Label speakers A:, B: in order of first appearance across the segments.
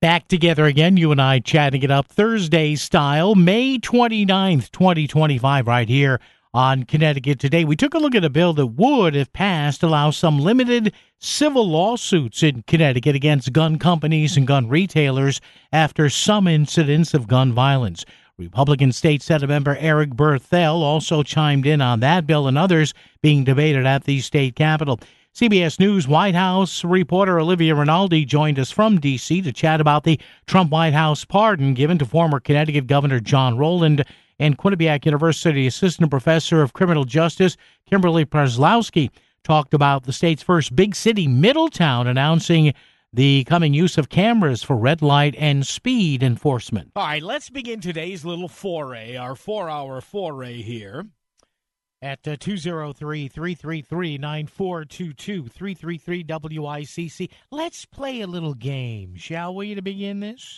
A: Back together again, you and I chatting it up Thursday style, May 29th, 2025, right here on Connecticut Today. We took a look at a bill that would, if passed, allow some limited civil lawsuits in Connecticut against gun companies and gun retailers after some incidents of gun violence. Republican State Senate member Eric Berthel also chimed in on that bill and others being debated at the state capitol. CBS News White House reporter Olivia Rinaldi joined us from D.C. to chat about the Trump White House pardon given to former Connecticut Governor John Rowland, and Quinnipiac University Assistant Professor of Criminal Justice Kimberly Przlowski talked about the state's first big city, Middletown, announcing the coming use of cameras for red light and speed enforcement. All right, let's begin today's little foray, our 4-hour foray here. At 203-333-9422, 333-WICC. Let's play a little game, shall we, to begin this?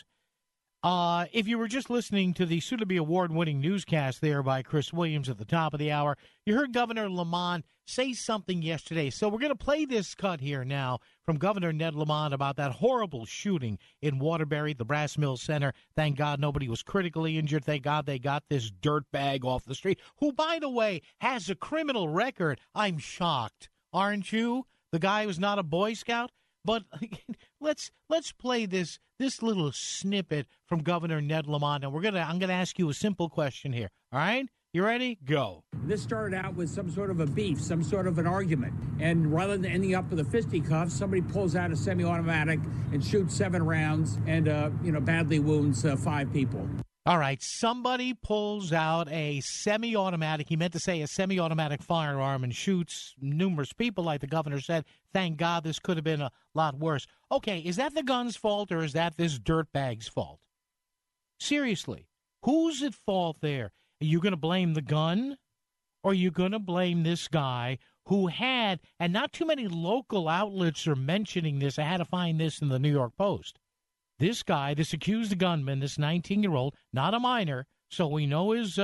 A: If you were just listening to the soon-to-be award-winning newscast there by Chris Williams at the top of the hour, you heard Governor Lamont say something yesterday. So we're going to play this cut here now from Governor Ned Lamont about that horrible shooting in Waterbury, the Brass Mills Center. Thank God nobody was critically injured. Thank God they got this dirtbag off the street, who, by the way, has a criminal record. I'm shocked, aren't you? The guy was not a Boy Scout. But let's play this little snippet from Governor Ned Lamont, and I'm gonna ask you a simple question here. All right, you ready? Go.
B: This started out with some sort of a beef, some sort of an argument, and rather than ending up with a fisticuffs, somebody pulls out a semi-automatic and shoots 7 rounds, and badly wounds 5 people.
A: All right, somebody pulls out a semi-automatic, he meant to say a semi-automatic firearm, and shoots numerous people, like the governor said. Thank God, this could have been a lot worse. Okay, is that the gun's fault, or is that this dirtbag's fault? Seriously, who's at fault there? Are you going to blame the gun, or are you going to blame this guy who had, and not too many local outlets are mentioning this, I had to find this in the New York Post. This guy, this accused gunman, this 19-year-old, not a minor, so we know his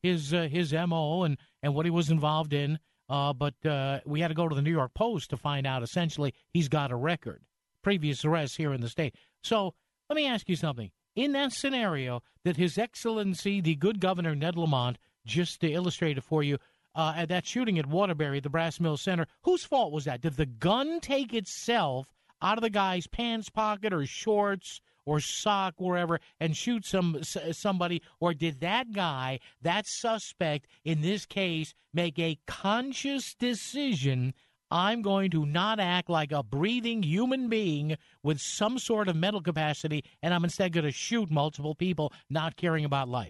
A: MO and what he was involved in, but we had to go to the New York Post to find out, essentially, he's got a record, previous arrests here in the state. So let me ask you something. In that scenario that His Excellency, the good Governor Ned Lamont, just to illustrate it for you, at that shooting at Waterbury, the Brass Mills Center, whose fault was that? Did the gun take itself out of the guy's pants pocket or shorts or sock, wherever, and shoot somebody? Or did that guy, that suspect in this case, make a conscious decision, I'm going to not act like a breathing human being with some sort of mental capacity, and I'm instead going to shoot multiple people, not caring about life?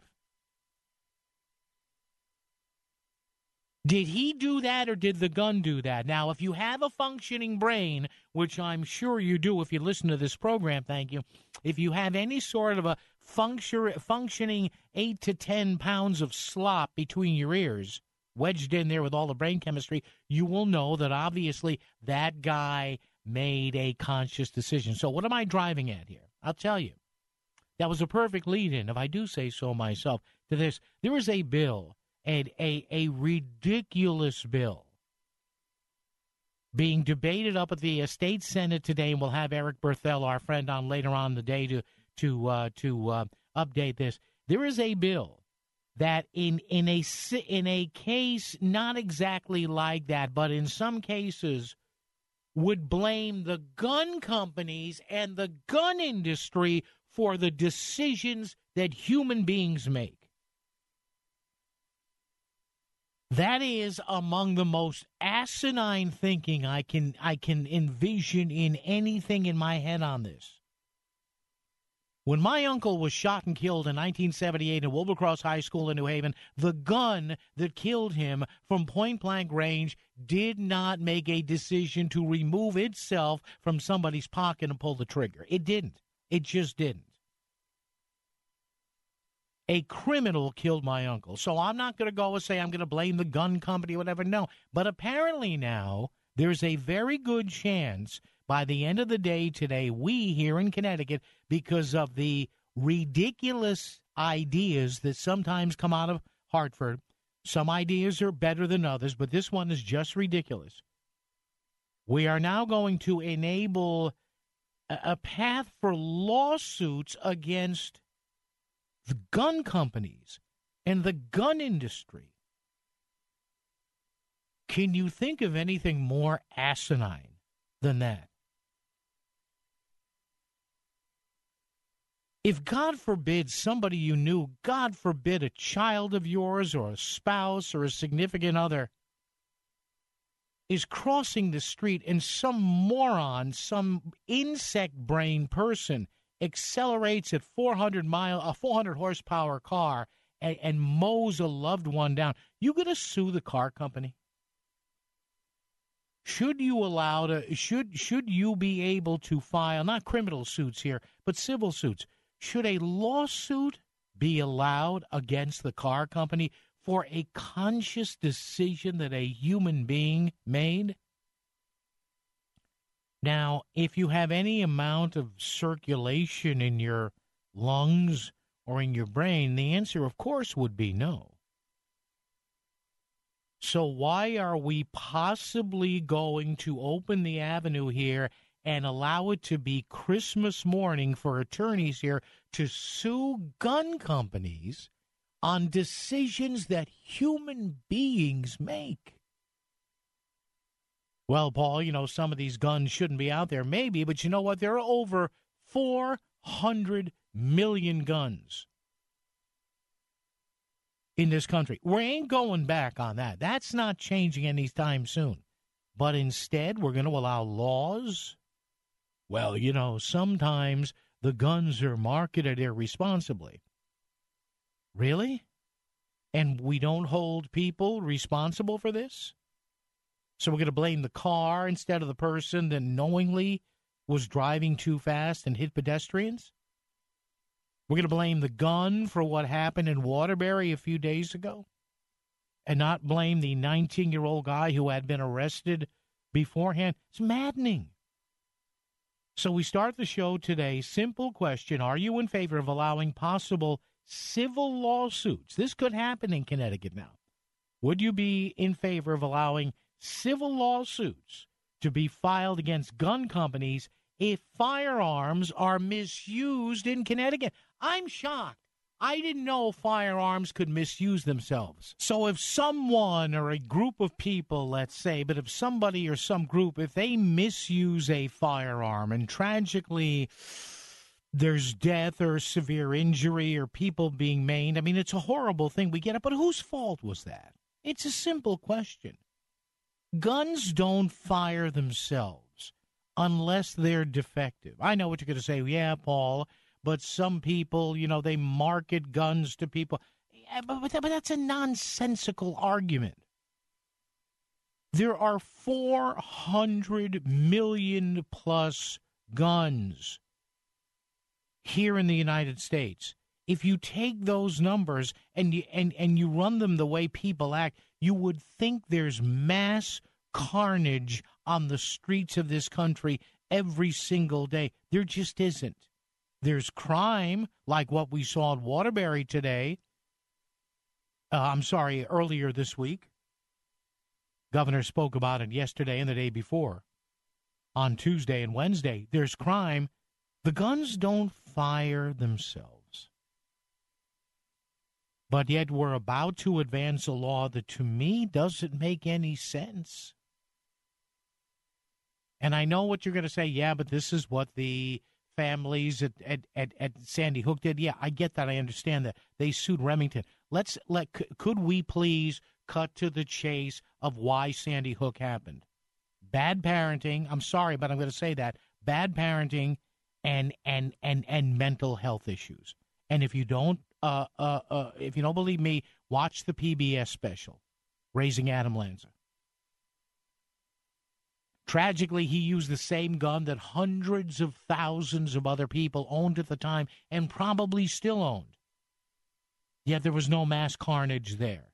A: Did he do that, or did the gun do that? Now, if you have a functioning brain, which I'm sure you do if you listen to this program, thank you, if you have any sort of a functioning 8 to 10 pounds of slop between your ears, wedged in there with all the brain chemistry, you will know that obviously that guy made a conscious decision. So what am I driving at here? I'll tell you. That was a perfect lead-in, if I do say so myself, to this. There is a bill, a ridiculous bill, being debated up at the state Senate today, and we'll have Eric Berthel, our friend, on later on in the day to update this. There is a bill that in a case not exactly like that, but in some cases would blame the gun companies and the gun industry for the decisions that human beings make. That is among the most asinine thinking I can envision in anything in my head on this. When my uncle was shot and killed in 1978 at Wilbercross High School in New Haven, the gun that killed him from point-blank range did not make a decision to remove itself from somebody's pocket and pull the trigger. It didn't. It just didn't. A criminal killed my uncle. So I'm not going to go and say I'm going to blame the gun company or whatever. No. But apparently now there's a very good chance by the end of the day today, we here in Connecticut, because of the ridiculous ideas that sometimes come out of Hartford, some ideas are better than others, but this one is just ridiculous. We are now going to enable a path for lawsuits against the gun companies and the gun industry. Can you think of anything more asinine than that? If, God forbid, somebody you knew, God forbid, a child of yours or a spouse or a significant other is crossing the street and some moron, some insect-brain person accelerates at 400 horsepower car and mows a loved one down, you going to sue the car company? Should you should you be able to file, not criminal suits here, but civil suits? Should a lawsuit be allowed against the car company for a conscious decision that a human being made? Now, if you have any amount of circulation in your lungs or in your brain, the answer, of course, would be no. So why are we possibly going to open the avenue here and allow it to be Christmas morning for attorneys here to sue gun companies on decisions that human beings make? Well, Paul, some of these guns shouldn't be out there. Maybe, but you know what? There are over 400 million guns in this country. We ain't going back on that. That's not changing anytime soon. But instead, we're going to allow laws. Well, sometimes the guns are marketed irresponsibly. Really? And we don't hold people responsible for this? So we're going to blame the car instead of the person that knowingly was driving too fast and hit pedestrians? We're going to blame the gun for what happened in Waterbury a few days ago and not blame the 19-year-old guy who had been arrested beforehand? It's maddening. So we start the show today. Simple question. Are you in favor of allowing possible civil lawsuits? This could happen in Connecticut now. Would you be in favor of allowing civil lawsuits to be filed against gun companies if firearms are misused in Connecticut? I'm shocked. I didn't know firearms could misuse themselves. So if someone or a group of people, let's say, but if somebody or some group, if they misuse a firearm and tragically there's death or severe injury or people being maimed, I mean, it's a horrible thing. We get it. But whose fault was that? It's a simple question. Guns don't fire themselves unless they're defective. I know what you're going to say. Yeah, Paul, but some people, they market guns to people. Yeah, but that's a nonsensical argument. There are 400 million plus guns here in the United States. If you take those numbers and you run them the way people act, you would think there's mass carnage on the streets of this country every single day. There just isn't. There's crime, like what we saw at Waterbury today. Earlier this week. Governor spoke about it yesterday and the day before. On Tuesday and Wednesday, there's crime. The guns don't fire themselves. But yet we're about to advance a law that, to me, doesn't make any sense. And I know what you're going to say. Yeah, but this is what the families at Sandy Hook did. Yeah, I get that. I understand that. They sued Remington. Could we please cut to the chase of why Sandy Hook happened? Bad parenting. I'm sorry, but I'm going to say that. Bad parenting and mental health issues. And if you don't believe me, watch the PBS special, Raising Adam Lanza. Tragically, he used the same gun that hundreds of thousands of other people owned at the time and probably still owned. Yet there was no mass carnage there.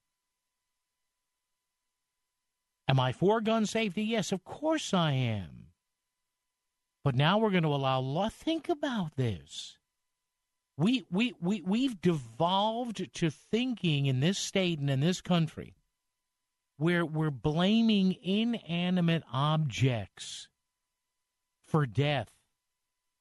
A: Am I for gun safety? Yes, of course I am. But now we're going to allow law. Think about this. We've devolved to thinking in this state and in this country where we're blaming inanimate objects for death.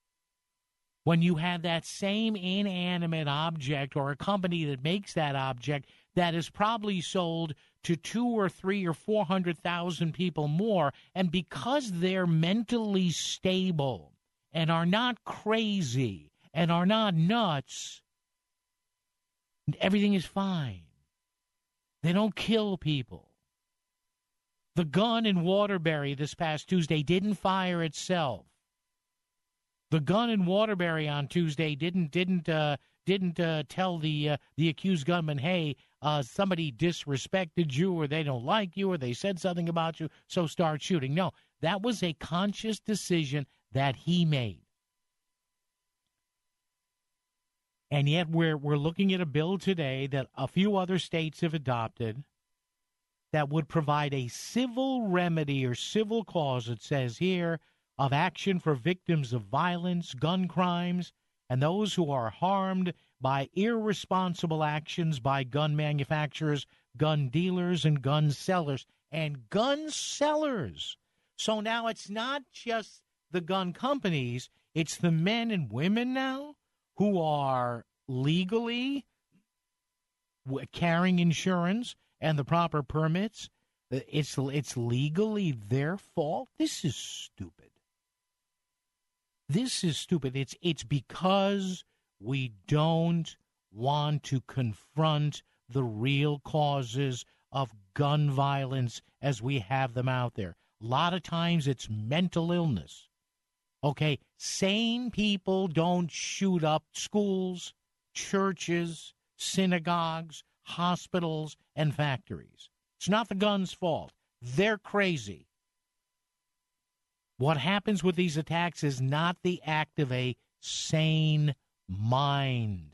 A: when you have that same inanimate object or a company that makes that object that is probably sold to 2 or 3 or 400,000 people more, and because they're mentally stable and are not crazy and are not nuts, everything is fine. They don't kill people. The gun in Waterbury this past Tuesday didn't fire itself. The gun in Waterbury on Tuesday didn't tell the accused gunman, hey, somebody disrespected you, or they don't like you, or they said something about you, so start shooting. No, that was a conscious decision that he made. And yet we're looking at a bill today that a few other states have adopted that would provide a civil remedy or civil cause, it says here, of action for victims of violence, gun crimes, and those who are harmed by irresponsible actions by gun manufacturers, gun dealers, and gun sellers. And gun sellers. So now it's not just the gun companies, it's the men and women now who are legally carrying insurance and the proper permits. It's legally their fault. This is stupid. This is stupid. It's because we don't want to confront the real causes of gun violence as we have them out there. A lot of times it's mental illness. Okay, sane people don't shoot up schools, churches, synagogues, hospitals, and factories. It's not the gun's fault. They're crazy. What happens with these attacks is not the act of a sane mind.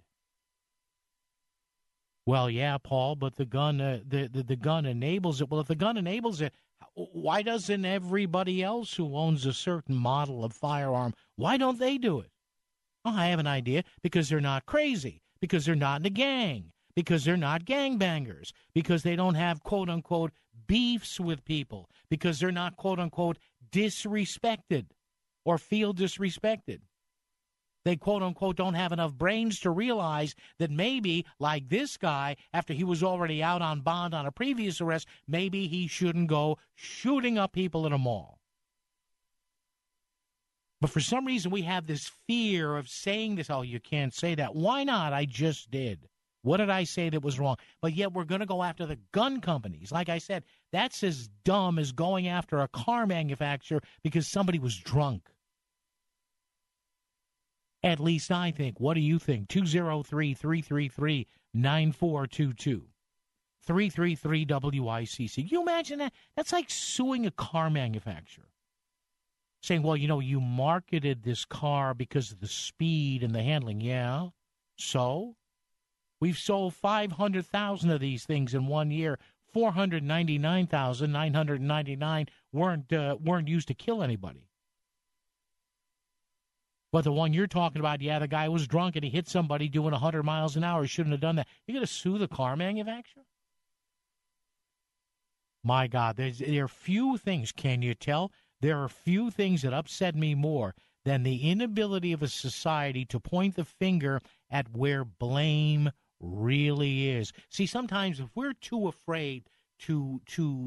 A: Well, yeah, Paul, but the gun enables it. Well, if the gun enables it, why doesn't everybody else who owns a certain model of firearm, why don't they do it? Oh, I have an idea. Because they're not crazy. Because they're not in a gang. Because they're not gangbangers. Because they don't have, quote-unquote, beefs with people. Because they're not, quote-unquote, disrespected or feel disrespected. They, quote-unquote, don't have enough brains to realize that maybe, like this guy, after he was already out on bond on a previous arrest, maybe he shouldn't go shooting up people at a mall. But for some reason, we have this fear of saying this. Oh, you can't say that. Why not? I just did. What did I say that was wrong? But yet we're going to go after the gun companies. Like I said, that's as dumb as going after a car manufacturer because somebody was drunk. At least I think. What do you think? 203-333-9422. 333-WICC. Can you imagine that? That's like suing a car manufacturer. Saying, well, you marketed this car because of the speed and the handling. Yeah, so? We've sold 500,000 of these things in 1 year. 499,999 weren't used to kill anybody. But the one you're talking about, yeah, the guy was drunk and he hit somebody doing 100 miles an hour. He shouldn't have done that. You're going to sue the car manufacturer? My God, there are few things, can you tell? There are few things that upset me more than the inability of a society to point the finger at where blame really is. See, sometimes if we're too afraid to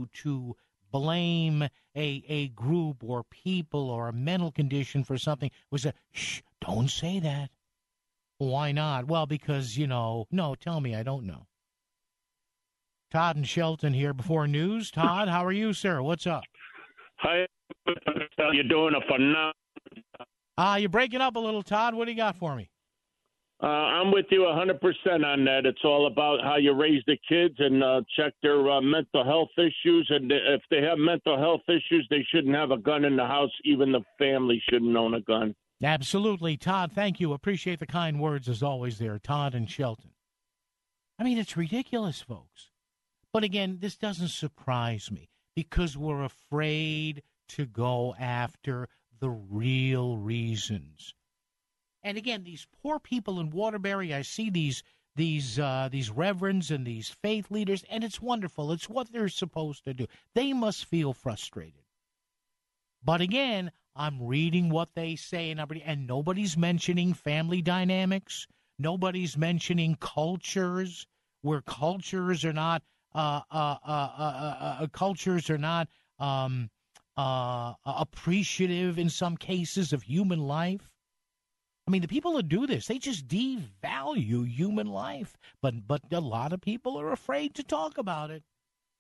A: blame a group or people or a mental condition for something, we say, shh, don't say that. Why not? Well, because, no, tell me, I don't know. Todd and Shelton here before news. Todd, how are you, sir? What's up?
C: Hi, you're doing a phenomenal.
A: You're breaking up a little, Todd. What do you got for me?
C: I'm with you 100% on that. It's all about how you raise the kids and check their mental health issues. And if they have mental health issues, they shouldn't have a gun in the house. Even the family shouldn't own a gun.
A: Absolutely. Todd, thank you. Appreciate the kind words as always there, Todd and Shelton. I mean, it's ridiculous, folks. But again, this doesn't surprise me because we're afraid to go after the real reasons. And again, these poor people in Waterbury, I see these reverends and these faith leaders, and it's wonderful. It's what they're supposed to do. They must feel frustrated. But again, I'm reading what they say, and nobody's mentioning family dynamics. Nobody's mentioning cultures where cultures are not appreciative in some cases of human life. I mean, the people that do this, they just devalue human life. But a lot of people are afraid to talk about it.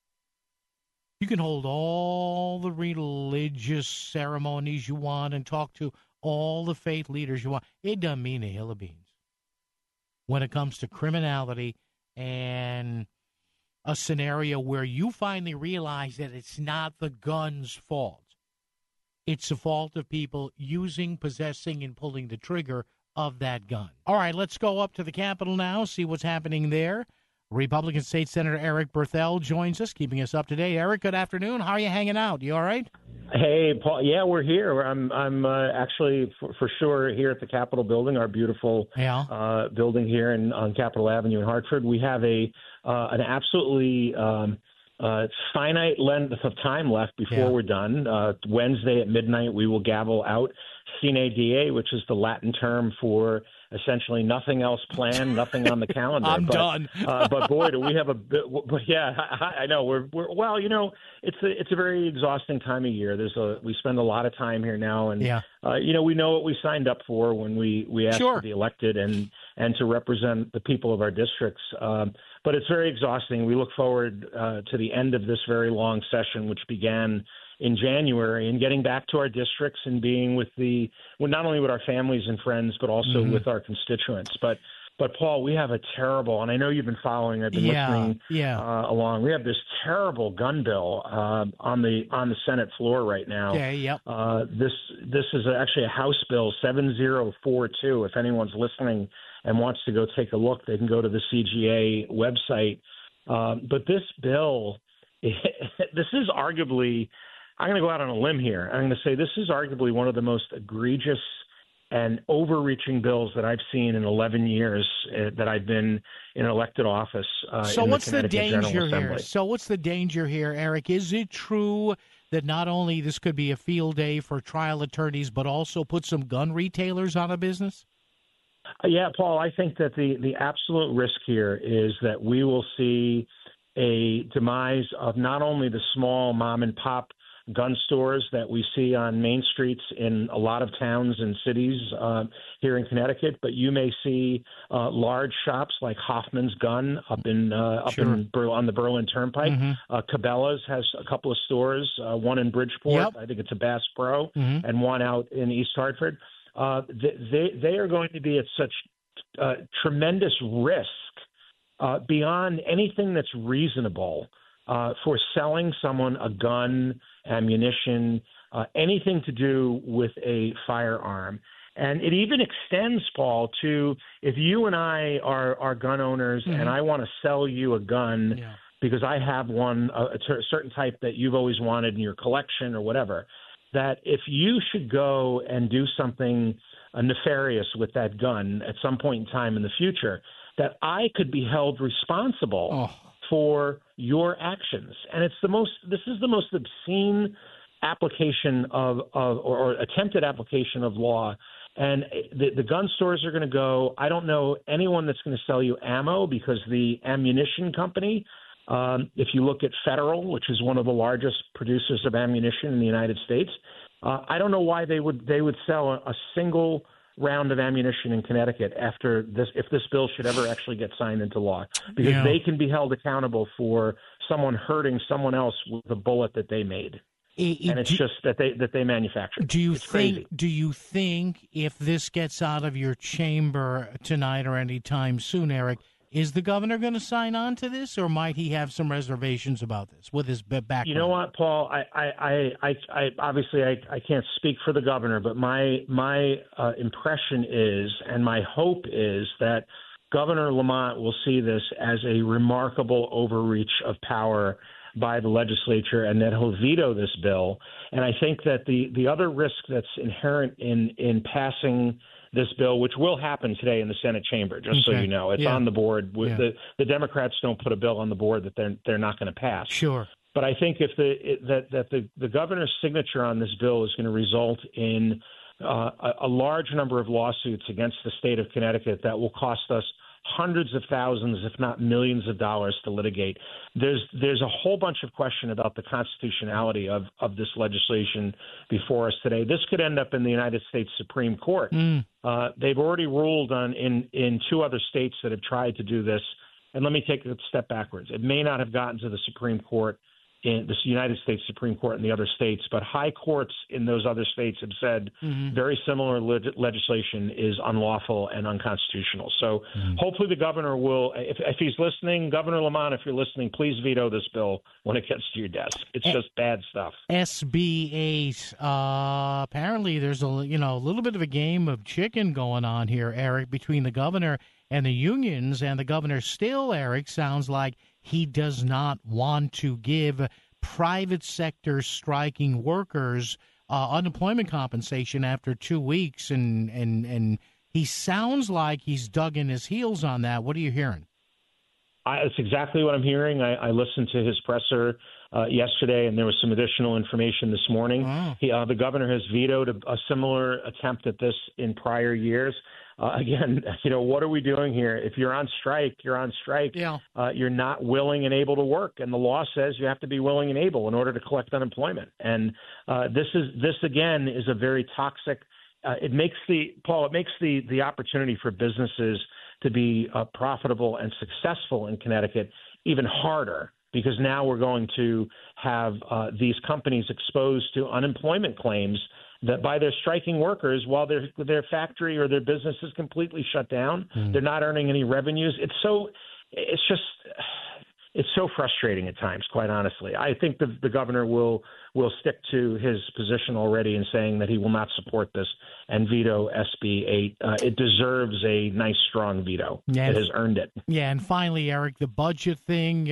A: You can hold all the religious ceremonies you want and talk to all the faith leaders you want. It doesn't mean a hill of beans when it comes to criminality and a scenario where you finally realize that it's not the gun's fault. It's the fault of people using, possessing, and pulling the trigger of that gun. All right, let's go up to the Capitol now, see what's happening there. Republican State Senator Eric Berthel joins us, keeping us up to date. Eric, good afternoon. How are you hanging out? You all right?
D: Hey, Paul. Yeah, we're here. I'm actually for sure here at the Capitol building, our beautiful building here on Capitol Avenue in Hartford. We have an absolutely finite length of time left before we're done. Wednesday at midnight, we will gavel out Sine Die, which is the Latin term for essentially nothing else planned, nothing on the calendar.
A: I'm done.
D: But boy, do we have a bit. But yeah, I know we're well. You know, it's a very exhausting time of year. We spend a lot of time here now, and you know, we know what we signed up for when we asked to be elected and to represent the people of our districts. But it's very exhausting. We look forward to the end of this very long session, which began in January, and getting back to our districts and being not only with our families and friends, but also with our constituents. But Paul, we have a terrible, and I know you've been following. I've been listening along. We have this terrible gun bill on the Senate floor right now. This is actually a House Bill 7042. If anyone's listening and wants to go take a look, they can go to the CGA website. But this bill, this is arguably, I'm going to go out on a limb here. I'm going to say this is arguably one of the most egregious and overreaching bills that I've seen in 11 years that I've been in elected office.
A: So what's the danger here? So what's the danger here, Eric? Is it true that not only this could be a field day for trial attorneys, but also put some gun retailers out of business?
D: Yeah, Paul, I think that the absolute risk here is that we will see a demise of not only the small mom and pop gun stores that we see on main streets in a lot of towns and cities here in Connecticut, but you may see large shops like Hoffman's Gun up on the Berlin Turnpike. Cabela's has a couple of stores, one in Bridgeport, I think it's a Bass Pro, and one out in East Hartford. They are going to be at such tremendous risk beyond anything that's reasonable for selling someone a gun, ammunition, anything to do with a firearm. And it even extends, Paul, to if you and I are gun owners and I want to sell you a gun because I have one, a certain type that you've always wanted in your collection or whatever, that if you should go and do something nefarious with that gun at some point in time in the future, that I could be held responsible for your actions. And this is the most obscene application or attempted application of law. And the gun stores are going to go, I don't know anyone that's going to sell you ammo, because the ammunition company, if you look at Federal, which is one of the largest producers of ammunition in the United States, I don't know why they would sell a single round of ammunition in Connecticut after this, if this bill should ever actually get signed into law, because they can be held accountable for someone hurting someone else with a bullet that they made. And it's just that they manufacture. Do you
A: think if this gets out of your chamber tonight or anytime soon, Eric, is the governor going to sign on to this, or might he have some reservations about this with his background?
D: You know what, Paul? I obviously can't speak for the governor, but my impression is, and my hope is, that Governor Lamont will see this as a remarkable overreach of power by the legislature, and that he'll veto this bill. And I think that the other risk that's inherent in passing this bill, which will happen today in the Senate chamber, just so you know, it's on the board. The Democrats don't put a bill on the board that they're not going to pass.
A: Sure.
D: But I think if the governor's signature on this bill is going to result in a large number of lawsuits against the state of Connecticut that will cost us hundreds of thousands, if not millions of dollars to litigate. There's a whole bunch of question about the constitutionality of this legislation before us today. This could end up in the United States Supreme Court. They've already ruled on in 2 other states that have tried to do this. And let me take a step backwards. It may not have gotten to the Supreme Court in the United States Supreme Court in the other states, but high courts in those other states have said very similar legislation is unlawful and unconstitutional. So hopefully the governor will, if he's listening, Governor Lamont, if you're listening, please veto this bill when it gets to your desk. It's just bad stuff.
A: SB 8. Apparently there's a little bit of a game of chicken going on here, Eric, between the governor and the unions, and the governor still, Eric, sounds like he does not want to give private sector striking workers unemployment compensation after 2 weeks, and he sounds like he's dug in his heels on that. What are you hearing?
D: That's exactly what I'm hearing. I listened to his presser yesterday, and there was some additional information this morning. The governor has vetoed a similar attempt at this in prior years. Again, what are we doing here? If you're on strike, you're on strike.
A: Yeah.
D: You're not willing and able to work, and the law says you have to be willing and able in order to collect unemployment. And this again is a very toxic. It makes the opportunity for businesses to be profitable and successful in Connecticut even harder, because now we're going to have these companies exposed to unemployment claims that by their striking workers while their factory or their business is completely shut down. They're not earning any revenues. It's so frustrating at times, quite honestly. I think the governor will stick to his position already in saying that he will not support this and veto SB 8. It deserves a nice, strong veto. Yeah, it has earned it.
A: Yeah, and finally, Eric, the budget thing,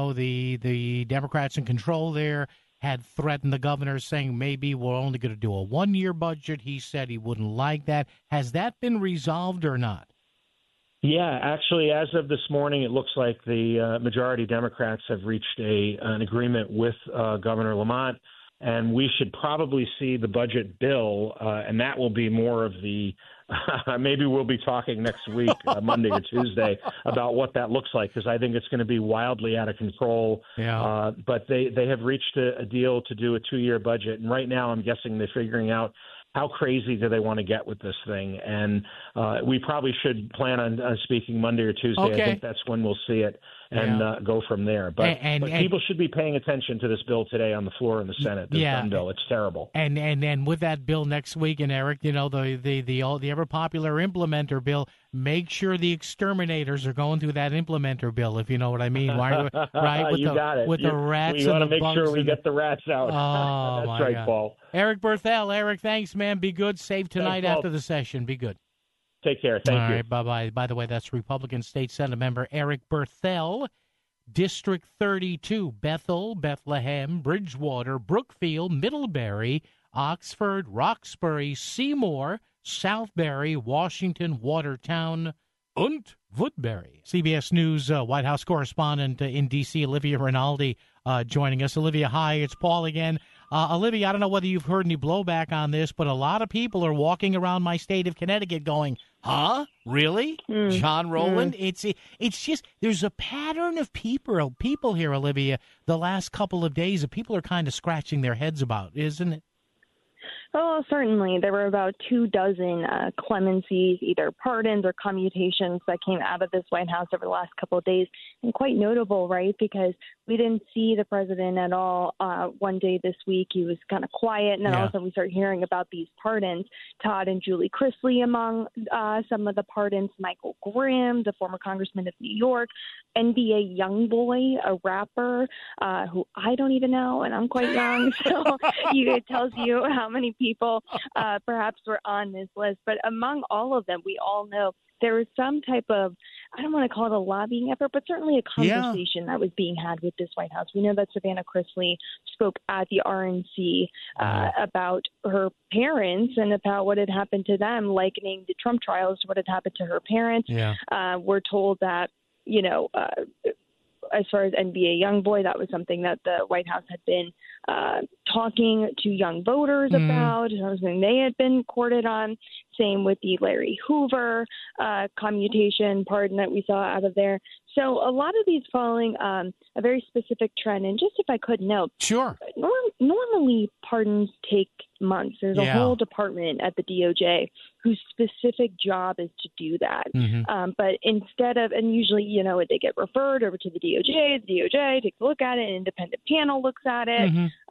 A: the Democrats in control there had threatened the governor, saying maybe we're only going to do a 1-year budget. He said he wouldn't like that. Has that been resolved or not?
D: Yeah, actually, as of this morning, it looks like the majority Democrats have reached an agreement with Governor Lamont, and we should probably see the budget bill, and that will be more of the maybe we'll be talking next week, Monday or Tuesday, about what that looks like, because I think it's going to be wildly out of control.
A: Yeah.
D: But they have reached a deal to do a 2-year budget, and right now I'm guessing they're figuring out how crazy do they want to get with this thing. And we probably should plan on speaking Monday or Tuesday.
A: Okay.
D: I think that's when we'll see it and go from there. But people should be paying attention to this bill today on the floor in the Senate, this gun bill. It's terrible.
A: And with that bill next week, and Eric, the ever-popular implementer bill, make sure the exterminators are going through that implementer bill, if you know what I mean. Right?
D: Got it.
A: With the rats and the bugs.
D: We want to make sure we get the rats out.
A: Oh,
D: That's right,
A: God.
D: Paul.
A: Eric Berthel. Eric, thanks, man. Be good. Safe tonight after the session. Be good.
D: Take care. Thank you.
A: All right, bye-bye. By the way, that's Republican State Senate member Eric Berthel, District 32, Bethel, Bethlehem, Bridgewater, Brookfield, Middlebury, Oxford, Roxbury, Seymour, Southbury, Washington, Watertown, and Woodbury. CBS News White House correspondent in D.C., Olivia Rinaldi, joining us. Olivia, hi, it's Paul again. Olivia, I don't know whether you've heard any blowback on this, but a lot of people are walking around my state of Connecticut going, huh? Really? John Rowland? It's just, there's a pattern of people here, Olivia, the last couple of days that people are kind of scratching their heads about, isn't it?
E: Oh, certainly. There were about 24 clemencies, either pardons or commutations that came out of this White House over the last couple of days. And quite notable, right, because we didn't see the president at all one day this week. He was kind of quiet. And then all of a sudden we start hearing about these pardons. Todd and Julie Chrisley among some of the pardons. Michael Grimm, the former congressman of New York. NBA Youngboy, a rapper who I don't even know, and I'm quite young. So it tells you how many people perhaps were on this list. But among all of them, we all know there was some type of, I don't want to call it a lobbying effort, but certainly a conversation that was being had with this White House. We know that Savannah Chrisley spoke at the RNC about her parents and about what had happened to them, likening the Trump trials to what had happened to her parents. We're told that, as far as NBA Youngboy, that was something that the White House had been talking to young voters about, something they had been courted on. Same with the Larry Hoover commutation pardon that we saw out of there. So a lot of these following a very specific trend. And just if I could note,
A: sure.
E: Normally pardons take months. There's a whole department at the DOJ whose specific job is to do that. But instead of, and usually, they get referred over to the DOJ takes a look at it, an independent panel looks at it,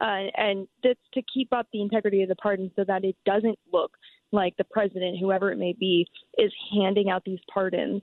E: and that's to keep up the integrity of the pardon so that it doesn't look like the president, whoever it may be, is handing out these pardons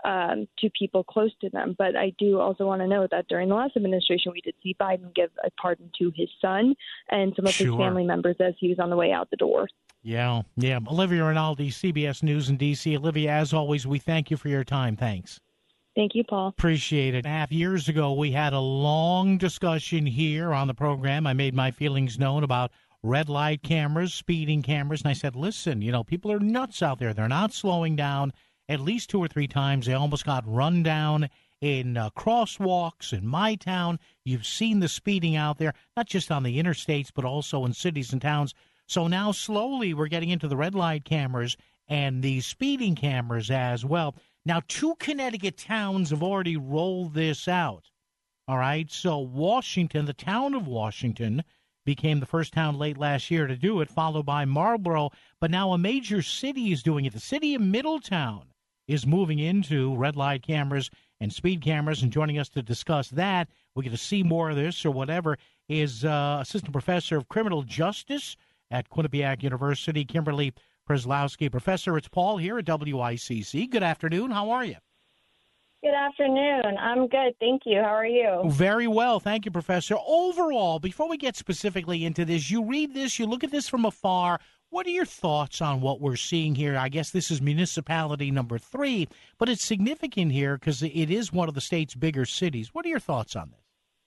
E: to people close to them. But I do also want to note that during the last administration, we did see Biden give a pardon to his son and some of his family members as he was on the way out the door. Yeah. Olivia Rinaldi, CBS News in D.C. Olivia, as always, we thank you for your time. Thanks. Thank you, Paul. Appreciate it. Half years ago, we had a long discussion here on the program. I made my feelings known about red light cameras, speeding cameras, and I said, listen, people are nuts out there. They're not slowing down. At least 2 or 3 times, they almost got run down in crosswalks in my town. You've seen the speeding out there, not just on the interstates, but also in cities and towns. So now slowly we're getting into the red light cameras and the speeding cameras as well. Now, 2 Connecticut towns have already rolled this out. All right, so Washington, the town of Washington, became the first town late last year to do it, followed by Marlborough. But now a major city is doing it. The city of Middletown is moving into red light cameras and speed cameras. And joining us to discuss that, we're going to see more of this or whatever, is Assistant Professor of Criminal Justice at Quinnipiac University, Kimberly Przlowski. Professor, it's Paul here at WICC. Good afternoon. How are you?
F: Good afternoon. I'm good. Thank you. How are you?
A: Very well. Thank you, Professor. Overall, before we get specifically into this, you read this, you look at this from afar. What are your thoughts on what we're seeing here? I guess this is municipality number 3, but it's significant here because it is one of the state's bigger cities. What are your thoughts on this?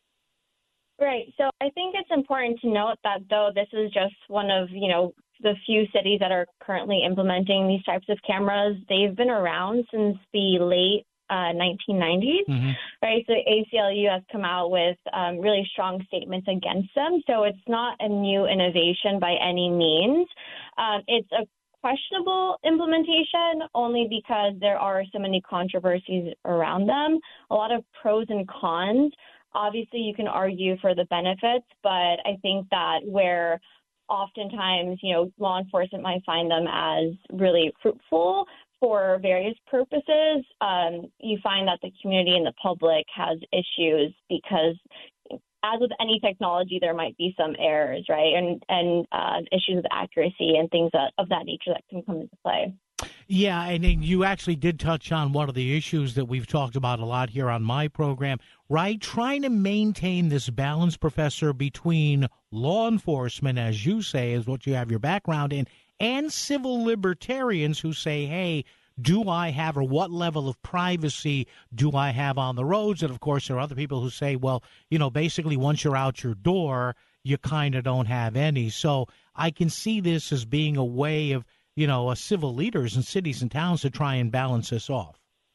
F: Right. So I think it's important to note that though this is just one of, the few cities that are currently implementing these types of cameras, they've been around since the late 1990s, right? So ACLU has come out with really strong statements against them. So it's not a new innovation by any means. It's a questionable implementation only because there are so many controversies around them, a lot of pros and cons. Obviously, you can argue for the benefits, but I think that where oftentimes, law enforcement might find them as really fruitful for various purposes, you find that the community and the public has issues because, as with any technology, there might be some errors, right, and issues with accuracy and things of that nature that can come into play.
A: Yeah, and you actually did touch on one of the issues that we've talked about a lot here on my program, right? Trying to maintain this balance, Professor, between law enforcement, as you say, is what you have your background in, and civil libertarians who say, hey, do I have, or what level of privacy do I have on the roads? And, of course, there are other people who say, well, basically once you're out your door, you kind of don't have any. So I can see this as being a way of, civil leaders in cities and towns to try and balance this off.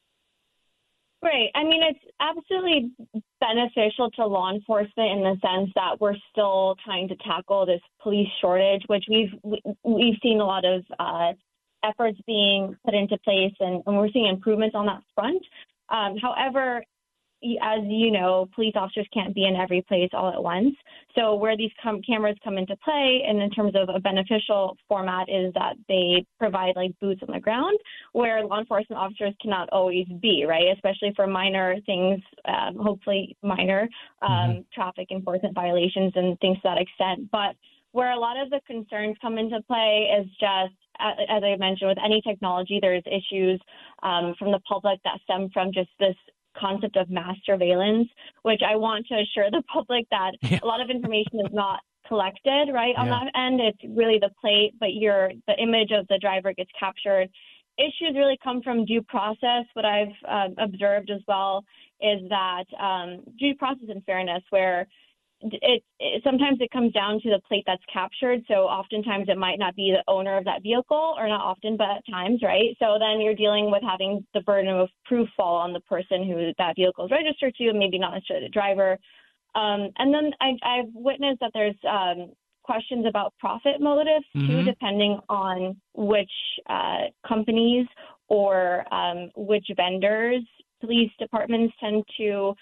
F: Right. I mean, it's absolutely beneficial to law enforcement in the sense that we're still trying to tackle this police shortage, which we've seen a lot of efforts being put into place, and we're seeing improvements on that front. However, as you know, police officers can't be in every place all at once. So where these cameras come into play, and in terms of a beneficial format, is that they provide like boots on the ground where law enforcement officers cannot always be, right? Especially for minor things, hopefully minor traffic enforcement violations and things to that extent. But where a lot of the concerns come into play is just, as I mentioned, with any technology, there's issues from the public that stem from just this concept of mass surveillance, which I want to assure the public that a lot of information is not collected, right? On that end, it's really the plate, but the image of the driver gets captured. Issues really come from due process. What I've observed as well is that due process and fairness, where sometimes it comes down to the plate that's captured. So oftentimes it might not be the owner of that vehicle, or not often, but at times, right? So then you're dealing with having the burden of proof fall on the person who that vehicle is registered to, and maybe not necessarily the driver. And then I've witnessed that there's questions about profit motives too, depending on which companies or which vendors police departments tend to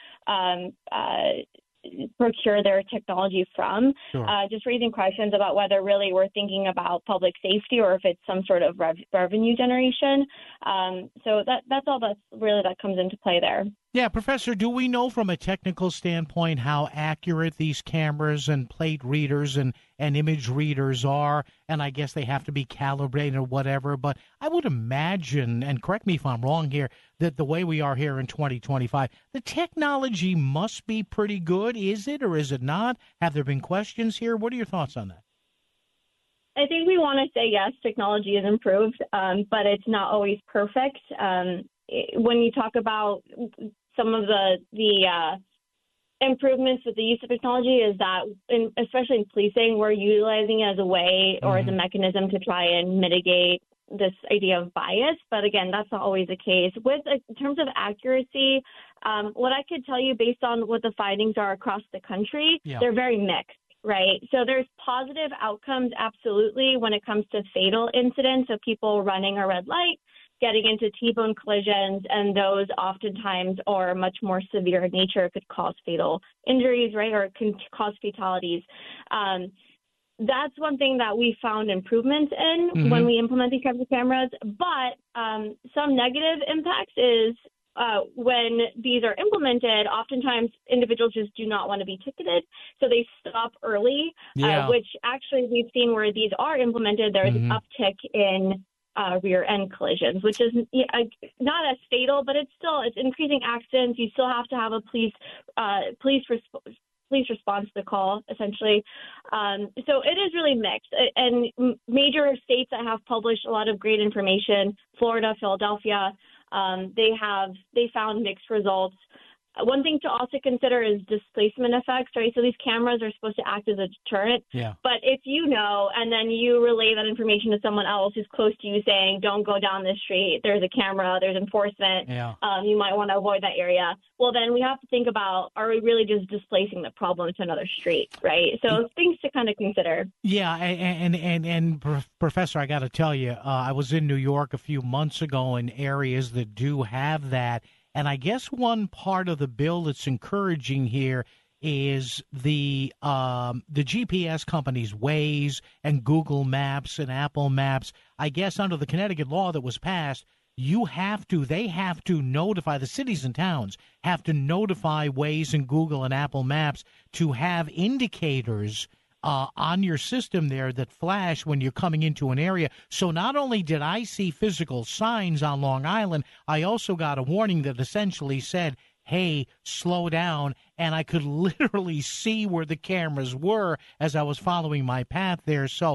F: procure their technology from.
A: Sure.
F: Just raising questions about whether really we're thinking about public safety or if it's some sort of revenue generation. So that's all that comes into play there.
A: Yeah, Professor, do we know from a technical standpoint how accurate these cameras and plate readers and image readers are? And I guess they have to be calibrated or whatever. But I would imagine, and correct me if I'm wrong here, that the way we are here in 2025, the technology must be pretty good. Is it or is it not? Have there been questions here? What are your thoughts on that?
F: I think we want to say yes, technology is improved, but it's not always perfect. When you talk about some of the improvements with the use of technology, is that, especially in policing, we're utilizing it as a way or as a mechanism to try and mitigate this idea of bias. But again, that's not always the case. In terms of accuracy, what I could tell you based on what the findings are across the country, they're very mixed. Right. So there's positive outcomes, absolutely, when it comes to fatal incidents of people running a red light, getting into T-bone collisions, and those oftentimes are much more severe in nature, could cause fatal injuries, right, or can cause fatalities. That's one thing that we found improvements in when we implement these kinds of cameras. But some negative impacts is when these are implemented, oftentimes individuals just do not want to be ticketed, so they stop early, which actually we've seen where these are implemented, there's an uptick in rear end collisions, which is not as fatal, but it's increasing accidents. You still have to have a police response to the call, essentially. So it is really mixed. And major states that have published a lot of great information, Florida, Philadelphia, they found mixed results. One thing to also consider is displacement effects, right? So these cameras are supposed to act as a deterrent.
A: Yeah.
F: But if you know, and then you relay that information to someone else who's close to you saying, don't go down this street, there's a camera, there's enforcement, you might want to avoid that area. Well, then we have to think about, are we really just displacing the problem to another street, right? So things to kind of consider.
A: Yeah, and Professor, I got to tell you, I was in New York a few months ago in areas that do have that. And I guess one part of the bill that's encouraging here is the GPS companies, Waze and Google Maps and Apple Maps. I guess under the Connecticut law that was passed, they have to notify, the cities and towns have to notify Waze and Google and Apple Maps to have indicators on your system there that flash when you're coming into an area. So not only did I see physical signs on Long Island, I also got a warning that essentially said, hey, slow down. And I could literally see where the cameras were as I was following my path there. So,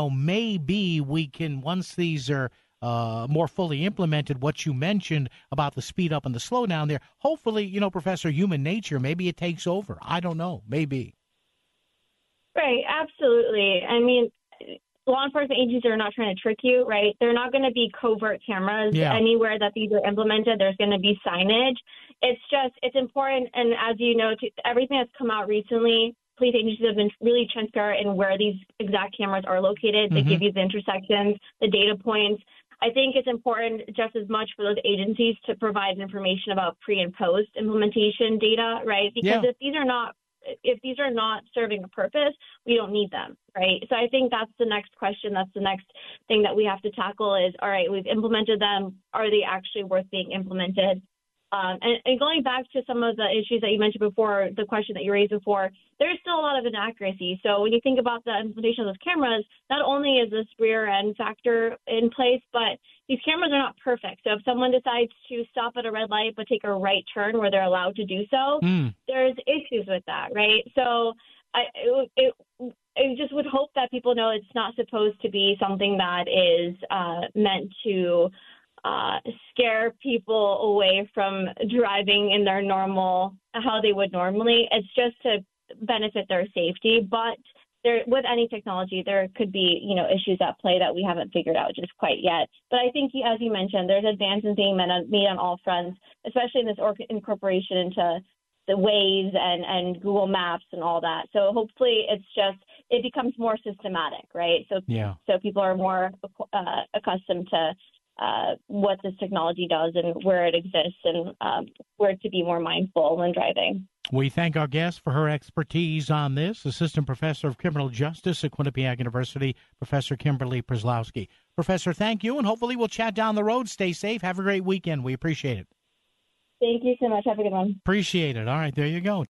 A: maybe we can, once these are more fully implemented, what you mentioned about the speed up and the slow down there, hopefully, Professor, human nature, maybe it takes over. I don't know, maybe.
F: Right, absolutely. I mean, law enforcement agencies are not trying to trick you, right? They're not going to be covert cameras anywhere that these are implemented. There's going to be signage. It's important, and as you know, everything that's come out recently, police agencies have been really transparent in where these exact cameras are located. They give you the intersections, the data points. I think it's important just as much for those agencies to provide information about pre- and post-implementation data, right? Because if these are not serving a purpose, we don't need them, right? So I think that's the next question. That's the next thing that we have to tackle is, all right, we've implemented them. Are they actually worth being implemented? And going back to some of the issues that you mentioned before, the question that you raised before, there's still a lot of inaccuracy. So when you think about the implementation of those cameras, not only is this rear end factor in place, but these cameras are not perfect. So if someone decides to stop at a red light but take a right turn where they're allowed to do so, there's issues with that, right? So I just would hope that people know it's not supposed to be something that is meant to scare people away from driving in their how they would normally. It's just to benefit their safety. But there, with any technology, there could be, issues at play that we haven't figured out just quite yet. But I think, as you mentioned, there's advances being made on all fronts, especially in this incorporation into the Waze and Google Maps and all that. So hopefully it becomes more systematic, right? So people are more accustomed to what this technology does and where it exists and where to be more mindful when driving.
A: We thank our guest for her expertise on this, Assistant Professor of Criminal Justice at Quinnipiac University, Professor Kimberly Przlowski. Professor, thank you, and hopefully we'll chat down the road. Stay safe. Have a great weekend. We appreciate it.
F: Thank you so much. Have a good one.
A: Appreciate it. All right, there you go.